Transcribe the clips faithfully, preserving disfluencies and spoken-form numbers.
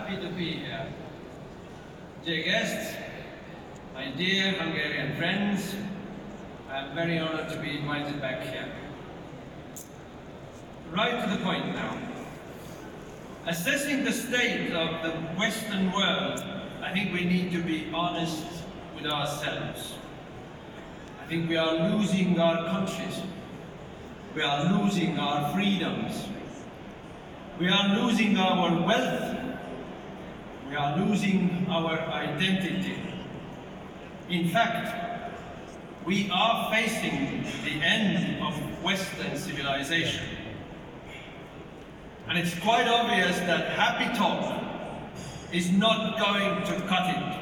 happy to be here. Dear guests, my dear Hungarian friends, I'm very honored to be invited back here. Right to the point now. Assessing the state of the Western world, I think we need to be honest with ourselves. I think we are losing our countries. We are losing our freedoms. We are losing our wealth. We are losing our identity. In fact, we are facing the end of Western civilization. And it's quite obvious that happy talk is not going to cut it.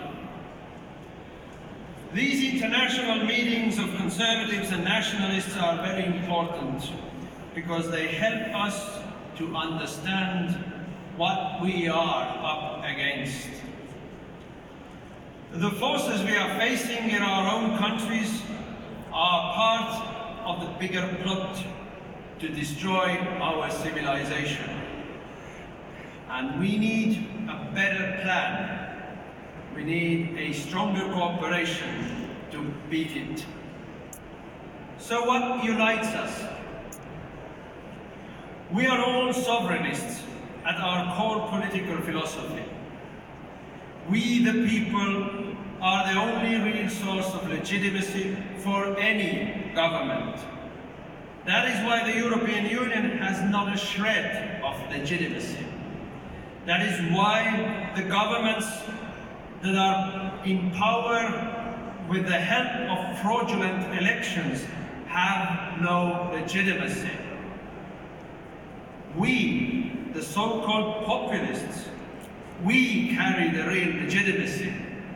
These international meetings of conservatives and nationalists are very important because they help us to understand what we are up against. The forces we are facing in our own countries are part of the bigger plot to destroy our civilization. And we need a better plan. We need a stronger cooperation to beat it. So what unites us? We are all sovereignists at our core political philosophy. We, the people, are the only real source of legitimacy for any government. That is why the European Union has not a shred of legitimacy. That is why the governments that are in power with the help of fraudulent elections have no legitimacy. We, the so-called populists, we carry the real legitimacy.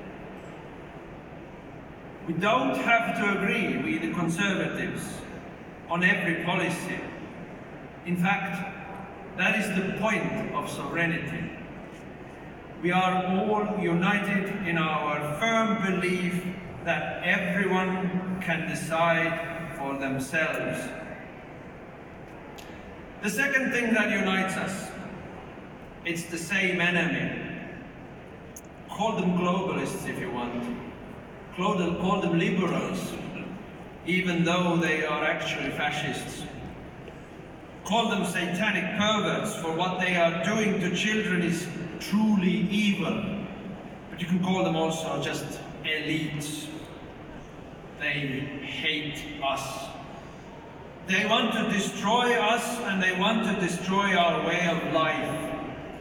We don't have to agree, we the conservatives, on every policy. In fact, that is the point of sovereignty. We are all united in our firm belief that everyone can decide for themselves. The second thing that unites us, it's the same enemy. Call them globalists if you want. Call them, call them liberals, even though they are actually fascists. Call them satanic perverts, for what they are doing to children is truly evil. But you can call them also just elites. They hate us. They want to destroy us and they want to destroy our way of life.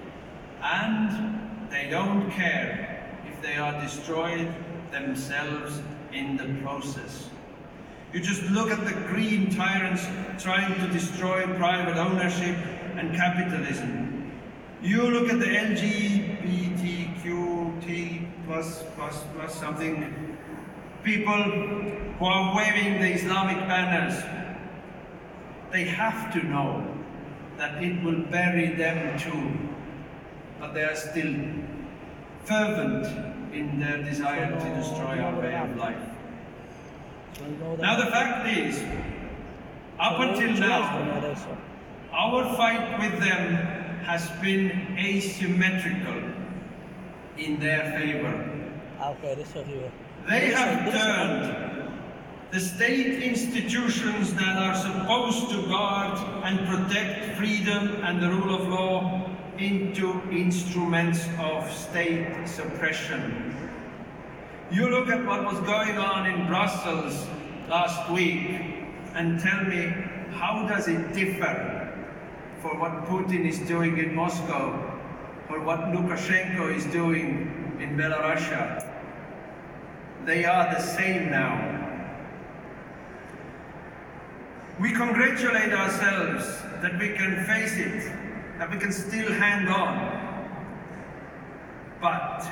And they don't care if they are destroyed themselves in the process. You just look at the green tyrants trying to destroy private ownership and capitalism. You look at the L G B T Q T plus plus plus something people who are waving the Islamic banners. They have to know that it will bury them too, but they are still fervent in their desire to destroy our way of life. Now the fact is, up until now, our fight with them has been asymmetrical in their favor. They have turned the state institutions that are supposed to guard and protect freedom and the rule of law into instruments of state suppression. You look at what was going on in Brussels last week and tell me, how does it differ for what Putin is doing in Moscow or what Lukashenko is doing in Belarus? They are the same now. We congratulate ourselves that we can face it, that we can still hang on. But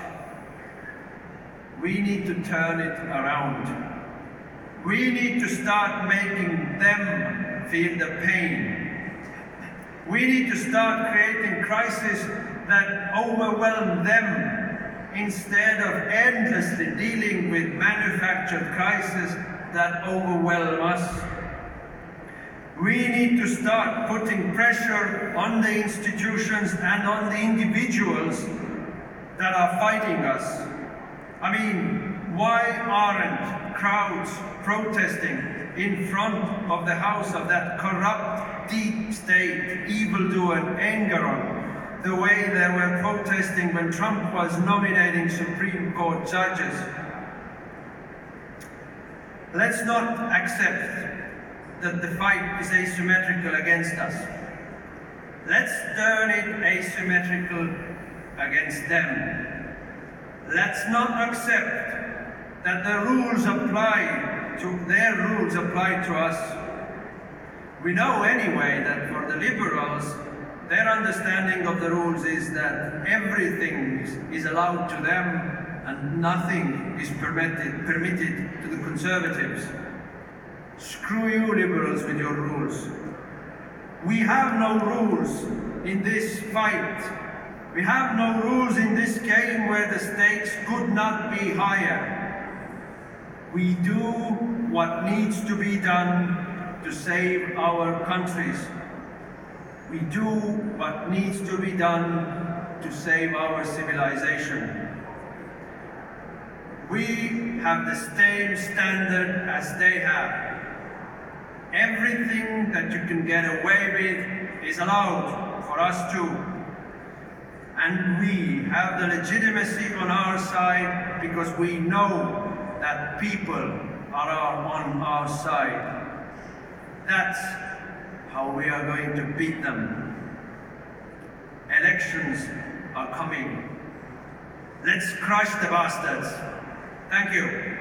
we need to turn it around. We need to start making them feel the pain. We need to start creating crises that overwhelm them instead of endlessly dealing with manufactured crises that overwhelm us. We need to start putting pressure on the institutions and on the individuals that are fighting us. I mean, why aren't crowds protesting in front of the house of that corrupt, deep state, evildoer Engoron, the way they were protesting when Trump was nominating Supreme Court judges? Let's not accept that the fight is asymmetrical against us. Let's turn it asymmetrical against them. Let's not accept that the rules apply to their rules apply to us. We know anyway that for the liberals, their understanding of the rules is that everything is, is allowed to them and nothing is permitted, permitted to the conservatives. Screw you, liberals, with your rules. We have no rules in this fight. We have no rules in this game where the stakes could not be higher. We do what needs to be done to save our countries. We do what needs to be done to save our civilization. We have the same standard as they have. Everything that you can get away with is allowed for us too. And we have the legitimacy on our side because we know that people are on our side. That's how we are going to beat them. Elections are coming. Let's crush the bastards. Thank you.